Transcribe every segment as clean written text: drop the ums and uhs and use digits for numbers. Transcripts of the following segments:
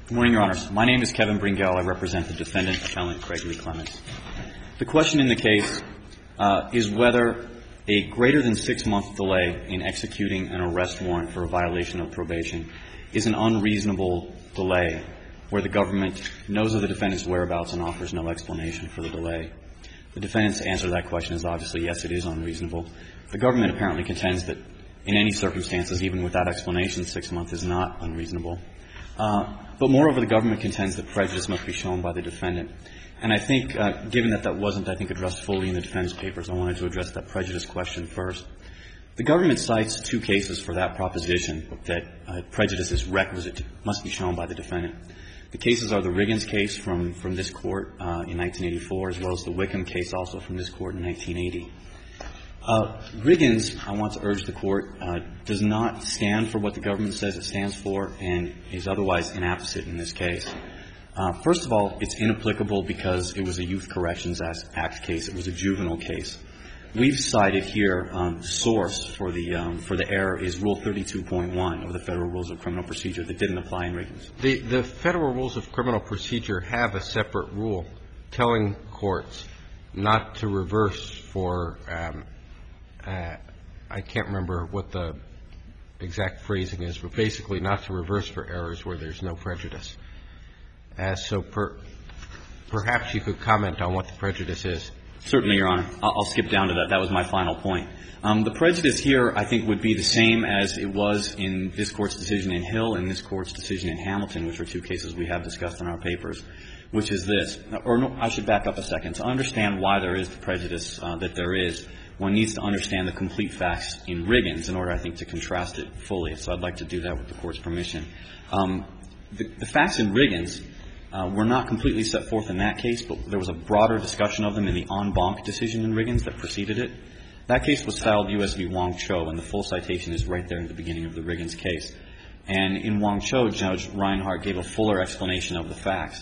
Good morning, Your Honors. My name is Kevin Bringell. I represent the defendant, appellant Craig Lee Clements. The question in the case is whether a greater than 6-month delay in executing an arrest warrant for a violation of probation is an unreasonable delay where the government knows of the defendant's whereabouts and offers no explanation for the delay. The defendant's answer to that question is obviously yes, it is unreasonable. The government apparently contends that in any circumstances, even without explanation, 6 months is not unreasonable. But moreover, the government contends that prejudice must be shown by the defendant. And I think, given that that wasn't, I think, addressed fully in the defense papers, I wanted to address that prejudice question first. The government cites 2 cases for that proposition, that prejudice is requisite, must be shown by the defendant. The cases are the Riggins case from this Court in 1984, as well as the Wickham case also from this Court in 1980. Riggins, I want to urge the Court, does not stand for what the government says it stands for and is otherwise inapposite in this case. First of all, it's inapplicable because it was a Youth Corrections Act case. It was a juvenile case. We've cited here the source for the error is Rule 32.1 of the Federal Rules of Criminal Procedure that didn't apply in Riggins. The Federal Rules of Criminal Procedure have a separate rule telling courts not to reverse for I can't remember what the exact phrasing is, but basically not to reverse for errors where there's no prejudice. So perhaps you could comment on what the prejudice is. Certainly, Your Honor. I'll skip down to that. That was my final point. The prejudice here, I think, would be the same as it was in this Court's decision in Hill and this Court's decision in Hamilton, which are 2 cases we have discussed in our papers, which is this. Or no, I should back up a second. To understand why there is the prejudice that there is, one needs to understand the complete facts in Riggins in order, I think, to contrast it fully. So I'd like to do that with the Court's permission. The facts in Riggins were not completely set forth in that case, but there was a broader discussion of them in the en banc decision in Riggins that preceded it. That case was styled U.S. v. Wong Cho, and the full citation is right there in the beginning of the Riggins case. And in Wong Cho, Judge Reinhart gave a fuller explanation of the facts.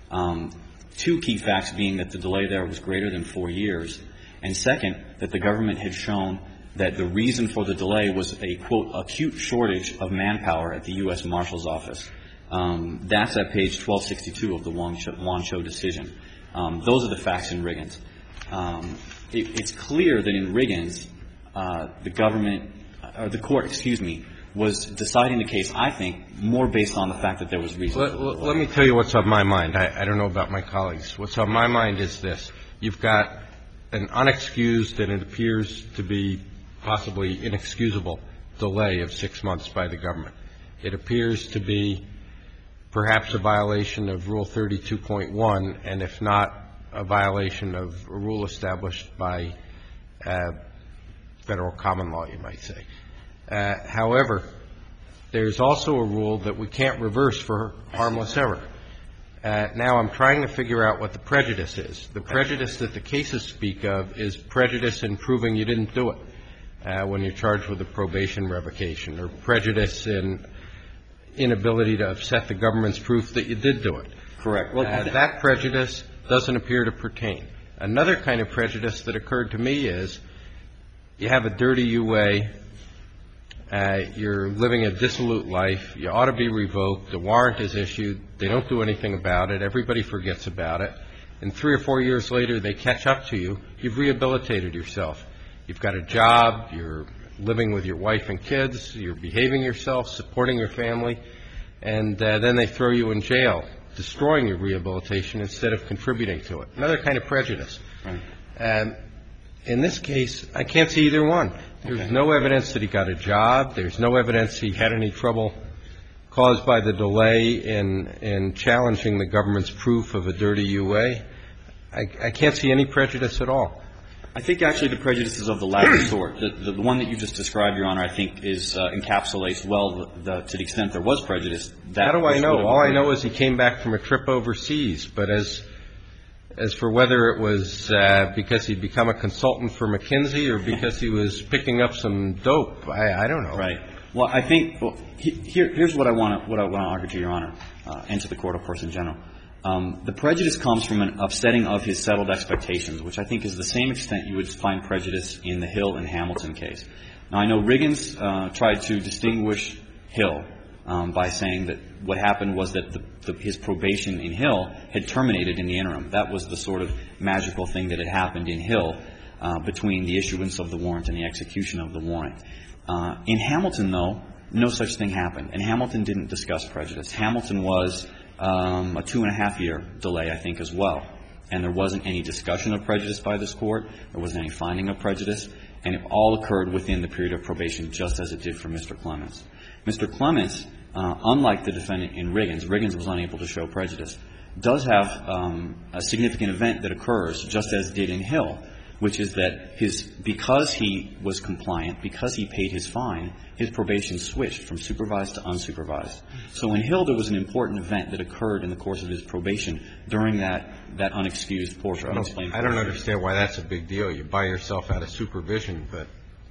2 key facts being that the delay there was greater than 4 years, and second, that the government had shown that the reason for the delay was a, quote, acute shortage of manpower at the U.S. Marshal's Office. That's at page 1262 of the Wong Cho decision. Those are the facts in Riggins. It's clear that in Riggins, the government, or the Court, was deciding the case, I think, more based on the fact that there was reason. Let me tell you what's on my mind. I don't know about my colleagues. What's on my mind is this. You've got an unexcused and it appears to be possibly inexcusable delay of 6 months by the government. It appears to be perhaps a violation of Rule 32.1, and if not, a violation of a rule established by federal common law, you might say. However, there's also a rule that we can't reverse for harmless error. Now I'm trying to figure out what the prejudice is. The prejudice that the cases speak of is prejudice in proving you didn't do it when you're charged with a probation revocation, or prejudice in inability to upset the government's proof that you did do it. Correct. That prejudice doesn't appear to pertain. Another kind of prejudice that occurred to me is you have a dirty UA, you're living a dissolute life, you ought to be revoked, a warrant is issued, they don't do anything about it, everybody forgets about it, and 3 or 4 years later they catch up to you, you've rehabilitated yourself. You've got a job, you're living with your wife and kids, you're behaving yourself, supporting your family, and then they throw you in jail, destroying your rehabilitation instead of contributing to it. Another kind of prejudice. Right. In this case, I can't see either one. There's no evidence that he got a job. There's no evidence he had any trouble caused by the delay in challenging the government's proof of a dirty UA. I can't see any prejudice at all. I think actually the prejudice is of the latter sort. The one that you just described, Your Honor, I think is encapsulates well to the extent there was prejudice. How do I know? All I know is he came back from a trip overseas. But as for whether it was because he'd become a consultant for McKinsey or because he was picking up some dope, I don't know. Right. Well, I think here's what I want to argue to Your Honor and to the Court, of course, in general. The prejudice comes from an upsetting of his settled expectations, which I think is the same extent you would find prejudice in the Hill and Hamilton case. Now, I know Riggins tried to distinguish Hill by saying that what happened was that his probation in Hill had terminated in the interim. That was the sort of magical thing that had happened in Hill between the issuance of the warrant and the execution of the warrant. In Hamilton, though, no such thing happened, and Hamilton didn't discuss prejudice. Hamilton was a 2.5-year delay, I think, as well. And there wasn't any discussion of prejudice by this Court. There wasn't any finding of prejudice. And it all occurred within the period of probation, just as it did for Mr. Clements. Mr. Clements, unlike the defendant in Riggins was unable to show prejudice, does have a significant event that occurs, just as did in Hill, which is that because he was compliant, because he paid his fine, his probation switched from supervised to unsupervised. So in Hill, there was an important event that occurred in the course of his probation during that unexcused portion. I don't understand why that's a big deal. You buy yourself out of supervision, but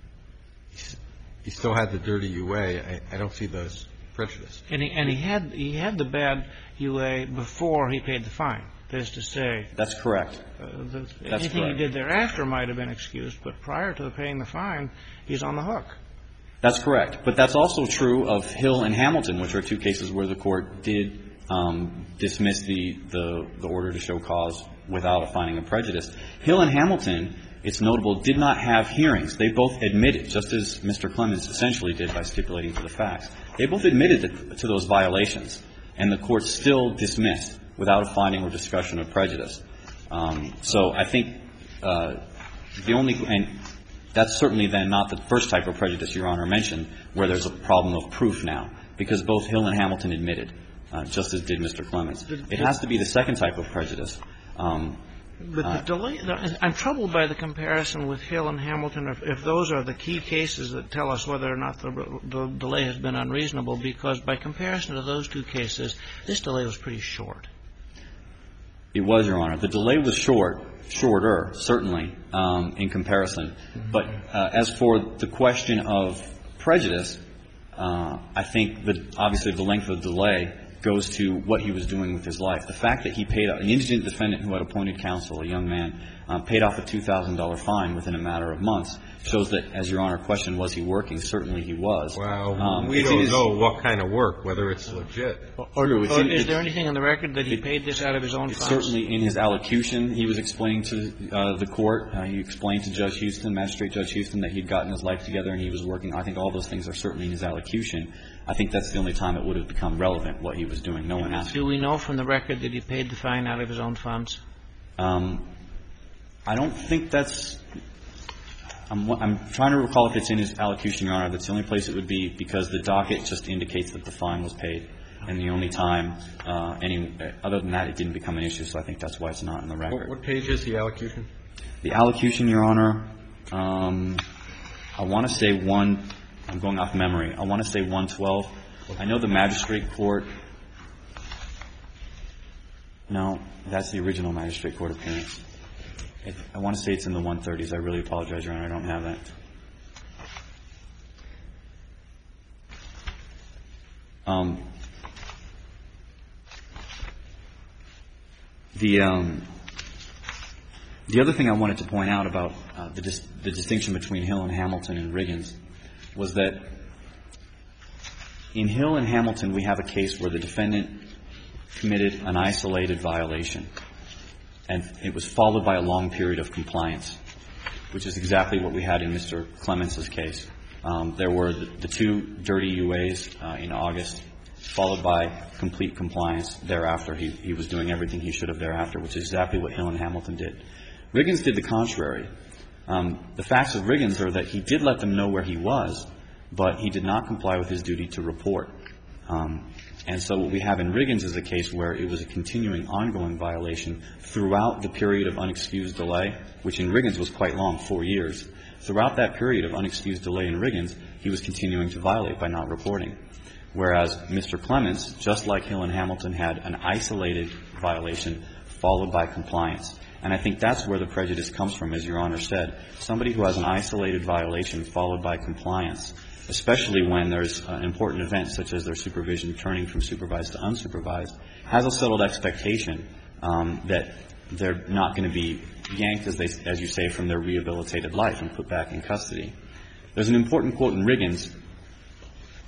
he still had the dirty UA. I don't see those prejudice. And he had the bad UA before he paid the fine. That is to say, that's correct. Anything he did thereafter might have been excused, but prior to paying the fine, he's on the hook. That's correct. But that's also true of Hill and Hamilton, which are two cases where the Court did dismiss the order to show cause without a finding of prejudice. Hill and Hamilton, it's notable, did not have hearings. They both admitted, just as Mr. Clements essentially did by stipulating to the facts, they both admitted to those violations, and the Court still dismissed without a finding or discussion of prejudice. So I think the only – and that's certainly then not the first type of prejudice Your Honor mentioned, where there's a problem of proof now, because both Hill and Hamilton admitted, just as did Mr. Clements. It has to be the second type of prejudice. But the delay – I'm troubled by the comparison with Hill and Hamilton, if those are the key cases that tell us whether or not the delay has been unreasonable, because by comparison to those two cases, this delay was pretty short. It was, Your Honor. The delay was shorter, certainly, in comparison. But as for the question of prejudice, I think that obviously the length of the delay goes to what he was doing with his life. The fact that he paid an indigent defendant who had appointed counsel, a young man, paid off a $2,000 fine within a matter of months shows that, as Your Honor questioned, was he working? Certainly he was. Well, we don't know what kind of work, whether it's legit. Is there anything in the record that he paid this out of his own funds? Certainly in his allocution, he was explaining to the Court, he explained to Judge Houston, Magistrate Judge Houston, that he'd gotten his life together and he was working. I think all those things are certainly in his allocution. I think that's the only time it would have become relevant, what he was doing. No one asked him. Do we know from the record that he paid the fine out of his own funds? I don't think that's – I'm trying to recall if it's in his allocution, Your Honor. That's the only place it would be, because the docket just indicates that the fine was paid. And the only time other than that, it didn't become an issue. So I think that's why it's not in the record. What page is the allocution? The allocution, Your Honor, I want to say I'm going off memory. I want to say 112. I know the magistrate court. No, that's the original magistrate court appearance. I want to say it's in the 130s. I really apologize, Your Honor. I don't have that. The other thing I wanted to point out about the distinction between Hill and Hamilton and Riggins was that in Hill and Hamilton, we have a case where the defendant committed an isolated violation, and it was followed by a long period of compliance, which is exactly what we had in Mr. Clements' case. There were the two dirty UAs in August, followed by complete compliance thereafter. He was doing everything he should have thereafter, which is exactly what Hill and Hamilton did. Riggins did the contrary. The facts of Riggins are that he did let them know where he was, but he did not comply with his duty to report. And so what we have in Riggins is a case where it was a continuing, ongoing violation throughout the period of unexcused delay, which in Riggins was quite long, 4 years. Throughout that period of unexcused delay in Riggins, he was continuing to violate by not reporting. Whereas Mr. Clements, just like Hill and Hamilton, had an isolated violation followed by compliance. And I think that's where the prejudice comes from, as Your Honor said. Somebody who has an isolated violation followed by compliance, especially when there's an important event such as their supervision turning from supervised to unsupervised, has a settled expectation that they're not going to be yanked, as you say, from their rehabilitated life and put back in custody. There's an important quote in Riggins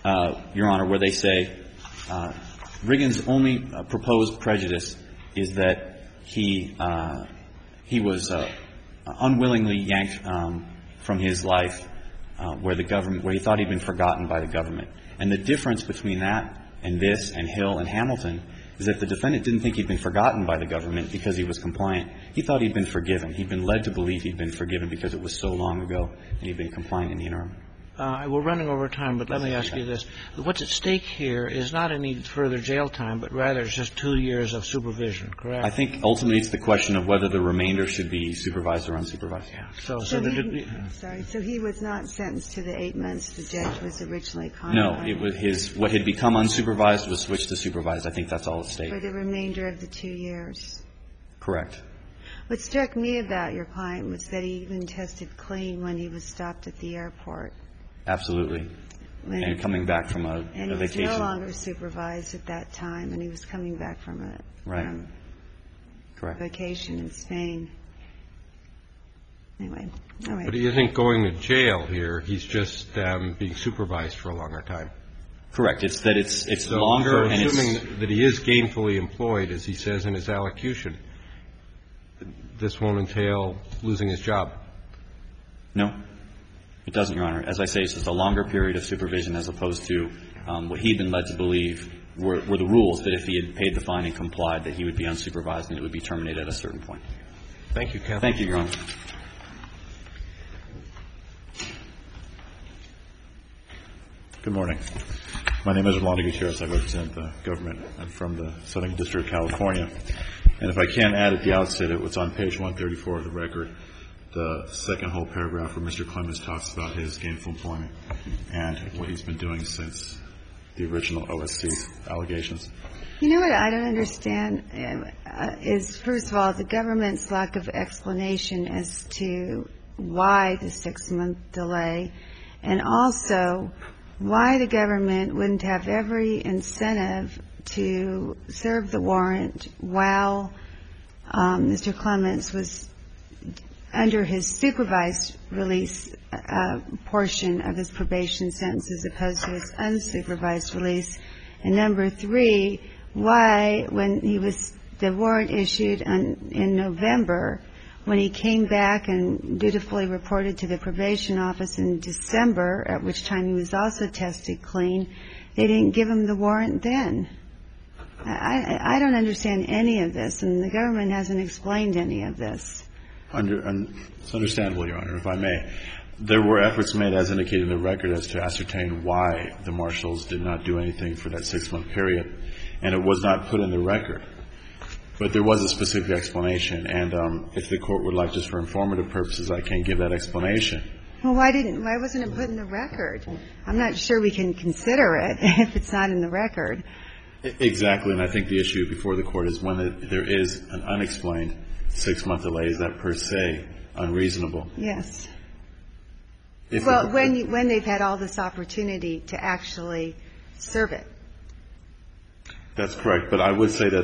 Your Honor, where they say Riggins' only proposed prejudice is that he was unwillingly yanked from his life where he thought he'd been forgotten by the government. And the difference between that and this and Hill and Hamilton is that the defendant didn't think he'd been forgotten by the government because he was compliant. He thought he'd been forgiven. He'd been led to believe he'd been forgiven because it was so long ago and he'd been compliant in the interim. We're running over time, but let me ask you this. What's at stake here is not any further jail time, but rather it's just 2 years of supervision, correct? I think ultimately it's the question of whether the remainder should be supervised or unsupervised. Yeah. So he was not sentenced to the 8 months the judge was originally contemplating? No, it was what had become unsupervised was switched to supervised. I think that's all at stake. For the remainder of the 2 years. Correct. What struck me about your client was that he even tested clean when he was stopped at the airport. Absolutely. And coming back from a vacation. And he was no longer supervised at that time, and he was coming back from a Correct. vacation in Spain. Anyway, all right. But he isn't going to jail here. He's just being supervised for a longer time. Correct. It's that it's longer and it's... Assuming that he is gainfully employed, as he says in his allocution, this won't entail losing his job. No. It doesn't, Your Honor. As I say, it's just a longer period of supervision as opposed to what he'd been led to believe were the rules, that if he had paid the fine and complied, that he would be unsupervised and it would be terminated at a certain point. Thank you, counsel. Thank you, Your Honor. Good morning. My name is Rolando Gutierrez. I represent the government. I'm from the Southern District of California. And if I can add at the outset, it was on page 134 of the record, the second whole paragraph where Mr. Clemens talks about his gainful employment and what he's been doing since the original OSC allegations. You know what I don't understand is, first of all, the government's lack of explanation as to why the 6-month delay, and also why the government wouldn't have every incentive to serve the warrant while Mr. Clemens was under his supervised release portion of his probation sentence as opposed to his unsupervised release. And number 3, why, when he was the warrant issued in November, when he came back and dutifully reported to the probation office in December, at which time he was also tested clean, they didn't give him the warrant then. I don't understand any of this, and the government hasn't explained any of this. It's understandable, Your Honor, if I may. There were efforts made, as indicated in the record, as to ascertain why the marshals did not do anything for that 6-month period, and it was not put in the record. But there was a specific explanation, and if the Court would like, just for informative purposes, I can give that explanation. Well, why wasn't it put in the record? I'm not sure we can consider it if it's not in the record. Exactly, and I think the issue before the Court is when there is an unexplained 6-month delay, is that per se unreasonable? Yes. Well, when they've had all this opportunity to actually serve it. That's correct. But I would say that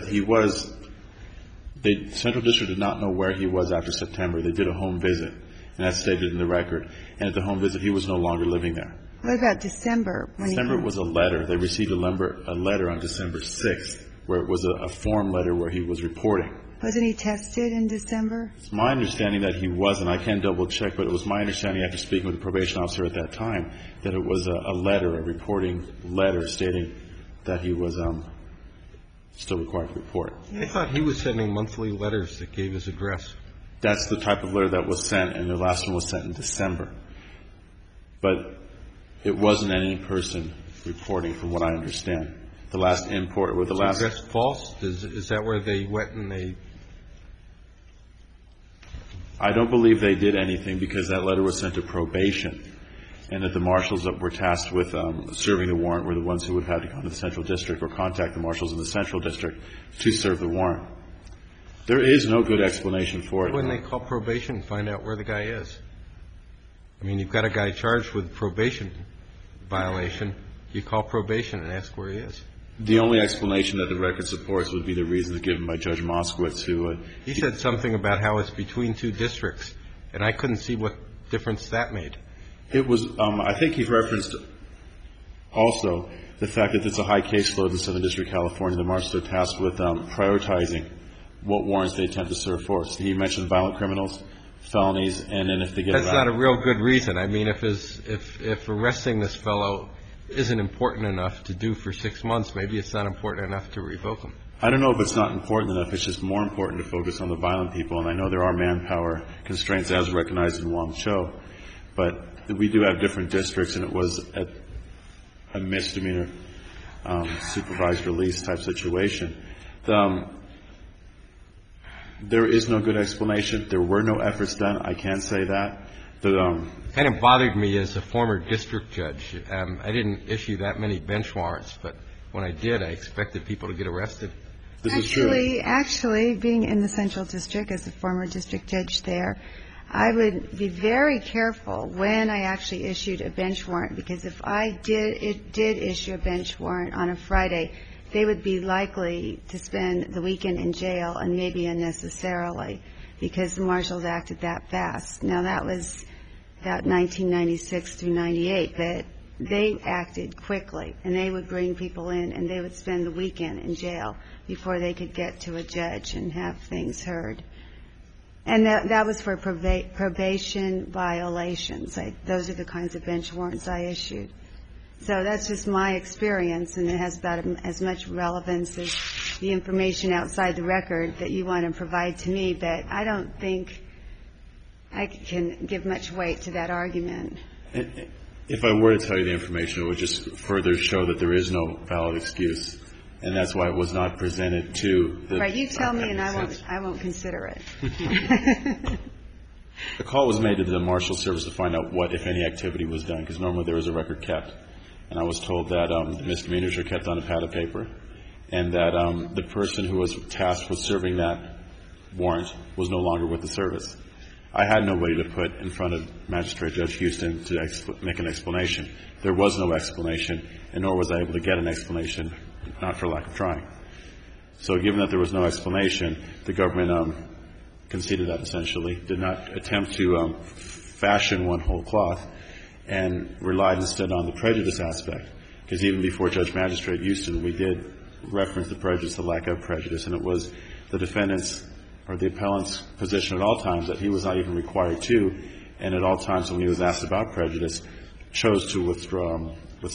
the Central District did not know where he was after September. They did a home visit, and that's stated in the record. And at the home visit, he was no longer living there. What about December? December was a letter. They received a letter on December 6th, where it was a form letter where he was reporting. Wasn't he tested in December? It's my understanding that he wasn't. I can't double check, but it was my understanding after speaking with the probation officer at that time that it was a reporting letter stating that he was still required to report. I thought he was sending monthly letters that gave his address. That's the type of letter that was sent, and the last one was sent in December. But it wasn't an in-person reporting, from what I understand. The last import or the last. Is the address false? Is that where they went and they? I don't believe they did anything because that letter was sent to probation, and that the marshals that were tasked with serving the warrant were the ones who would have had to go to the Central District or contact the marshals in the Central District to serve the warrant. There is no good explanation for it. When they call probation, find out where the guy is. I mean, you've got a guy charged with probation violation. You call probation and ask where he is. The only explanation that the record supports would be the reasons given by Judge Moskowitz, who he said something about how it's between 2 districts, and I couldn't see what difference that made. It was, I think he referenced Also, the fact that it's a high caseload in Southern District, California, the marshals are tasked with prioritizing what warrants they attempt to serve for. So he mentioned violent criminals, felonies, and then if they get That's not a real good reason. I mean, if arresting this fellow isn't important enough to do for 6 months, maybe it's not important enough to revoke him. I don't know if it's not important enough. It's just more important to focus on the violent people. And I know there are manpower constraints as recognized in Wong Cho, but we do have different districts, and it was a misdemeanor supervised release type situation. There is no good explanation. There were no efforts done. I can say that. Kind of bothered me as a former district judge. I didn't issue that many bench warrants, but when I did, I expected people to get arrested. This is true. Actually, being in the Central District as a former district judge there, I would be very careful when I actually issued a bench warrant, because if I did issue a bench warrant on a Friday, they would be likely to spend the weekend in jail, and maybe unnecessarily, because the marshals acted that fast. Now, that was about 1996 through 98, but they acted quickly, and they would bring people in, and they would spend the weekend in jail before they could get to a judge and have things heard. And that was for probation violations. Those are the kinds of bench warrants I issued. So that's just my experience, and it has about as much relevance as the information outside the record that you want to provide to me, but I don't think I can give much weight to that argument. If I were to tell you the information, it would just further show that there is no valid excuse, and that's why it was not presented to the... Right, you tell me and I won't consider it. The call was made to the Marshal Service to find out what, if any, activity was done, because normally there was a record kept. And I was told that the misdemeanors are kept on a pad of paper, and that the person who was tasked with serving that warrant was no longer with the service. I had nobody to put in front of Magistrate Judge Houston to make an explanation. There was no explanation, and nor was I able to get an explanation, not for lack of trying. So given that there was no explanation, the government conceded that essentially, did not attempt to fashion one whole cloth, and relied instead on the prejudice aspect. Because even before Judge Magistrate Houston, we did reference the prejudice, the lack of prejudice, and it was the defendant's or the appellant's position at all times that he was not even required to, and at all times when he was asked about prejudice, chose to withhold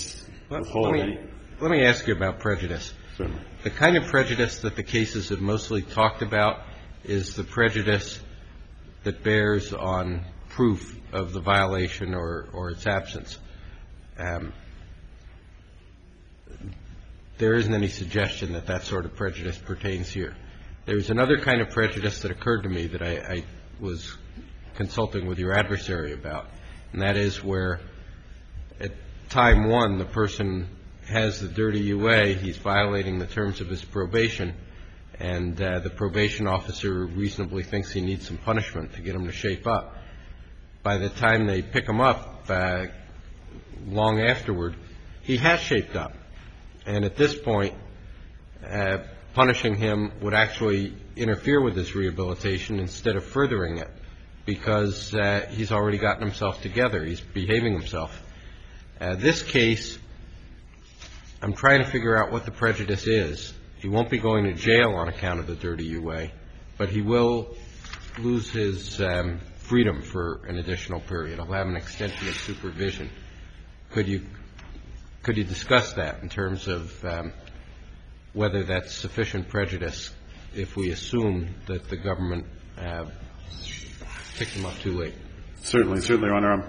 any. Let me ask you about prejudice. Certainly. The kind of prejudice that the cases have mostly talked about is the prejudice that bears on proof of the violation or its absence. There isn't any suggestion that that sort of prejudice pertains here. There's another kind of prejudice that occurred to me that I was consulting with your adversary about, and that is where at time one the person has the dirty UA, he's violating the terms of his probation, and the probation officer reasonably thinks he needs some punishment to get him to shape up. By the time they pick him up, long afterward, he has shaped up. And at this point, punishing him would actually interfere with his rehabilitation instead of furthering it, because he's already gotten himself together. He's behaving himself. This case, I'm trying to figure out what the prejudice is. He won't be going to jail on account of the dirty UA, but he will lose his freedom for an additional period. He'll have an extension of supervision. Could you discuss that in terms of whether that's sufficient prejudice if we assume that the government picked him up too late? Certainly, Your Honor.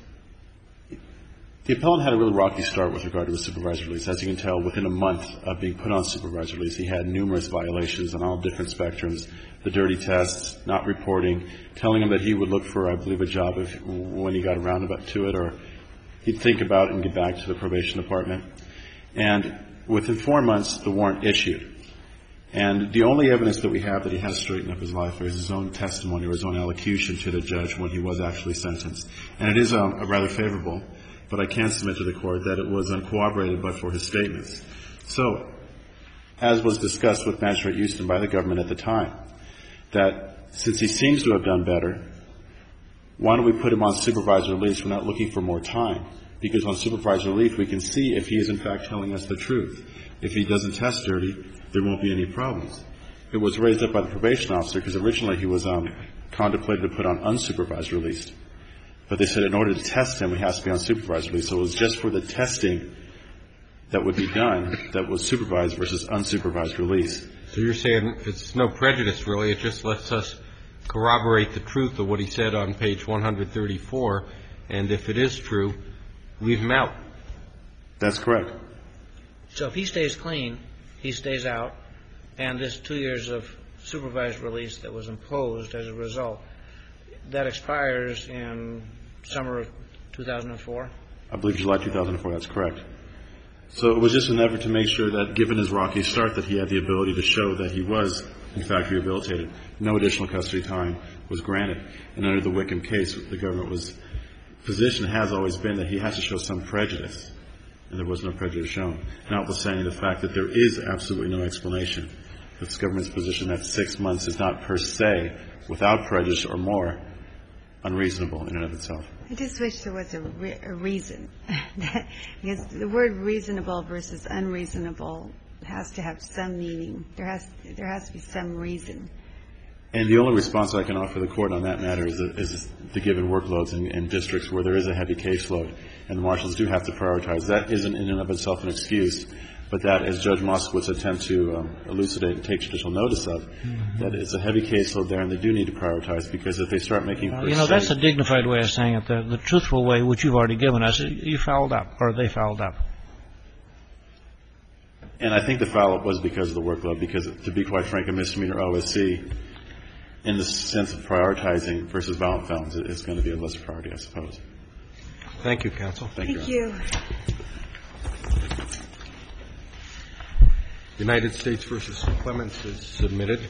The appellant had a really rocky start with regard to his supervised release. As you can tell, within a month of being put on supervised release, he had numerous violations on all different spectrums, the dirty tests, not reporting, telling him that he would look for, I believe, a job when he got around to it, or he'd think about it and get back to the probation department. And within 4 months, the warrant issued. And the only evidence that we have that he has straightened up his life is his own testimony or his own allocution to the judge when he was actually sentenced. And it is rather favorable, but I can submit to the Court that it was uncorroborated but for his statements. So, as was discussed with Magistrate Houston by the government at the time, that since he seems to have done better, why don't we put him on supervised release? We're not looking for more time. because on supervised relief we can see if he is in fact telling us the truth. If he doesn't test dirty, there won't be any problems. It was raised up by the probation officer because originally he was contemplated to put on unsupervised release. But they said in order to test him, he has to be on supervised release. So it was just for the testing that would be done that was supervised versus unsupervised release. So you're saying it's no prejudice, really. It just lets us corroborate the truth of what he said on page 134, and if it is true, leave him out. That's correct. So if he stays clean, he stays out, and this 2 years of supervised release that was imposed as a result, that expires in summer of 2004? I believe July 2004, that's correct. So it was just an effort to make sure that, given his rocky start, that he had the ability to show that he was, in fact, rehabilitated. No additional custody time was granted. And under the Wickham case, the government's position has always been that he has to show some prejudice. And there was no prejudice shown. Notwithstanding the fact that there is absolutely no explanation. It's the government's position that 6 months is not per se, without prejudice or more, unreasonable in and of itself. I just wish there was a reason. Because the word reasonable versus unreasonable has to have some meaning. There has to be some reason. And the only response I can offer the Court on that matter is the given workloads in districts where there is a heavy caseload, and the marshals do have to prioritize. That isn't in and of itself an excuse, but that, as Judge Moskowitz attempts to elucidate and take judicial notice of, that it's a heavy caseload there, and they do need to prioritize, because if they start making that's a dignified way of saying it. The truthful way, which you've already given us, you fouled up, or they fouled up. And I think the foul-up was because of the workload, because, to be quite frank, a misdemeanor OSC, in the sense of prioritizing versus violent felons, is going to be a lesser priority, I suppose. Thank you, counsel. Thank you. United States v. Clements is submitted.